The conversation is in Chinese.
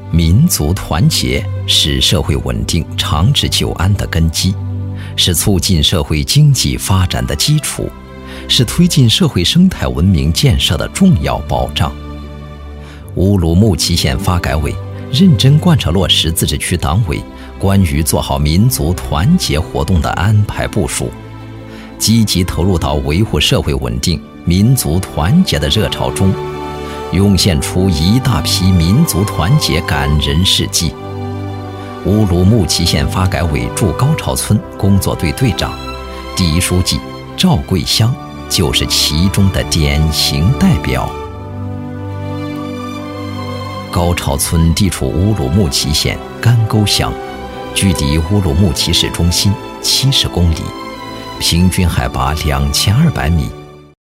民族团结是社会稳定、长治久安的根基，是促进社会经济发展的基础，是推进社会生态文明建设的重要保障。乌鲁木齐县发改委认真贯彻落实自治区党委关于做好民族团结活动的安排部署，积极投入到维护社会稳定、民族团结的热潮中，涌现出一大批民族团结感人事迹。乌鲁木齐县发改委驻高潮村工作队队长、第一书记赵桂香就是其中的典型代表。高潮村地处乌鲁木齐县干沟乡，距离乌鲁木齐市中心70公里，平均海拔2200米，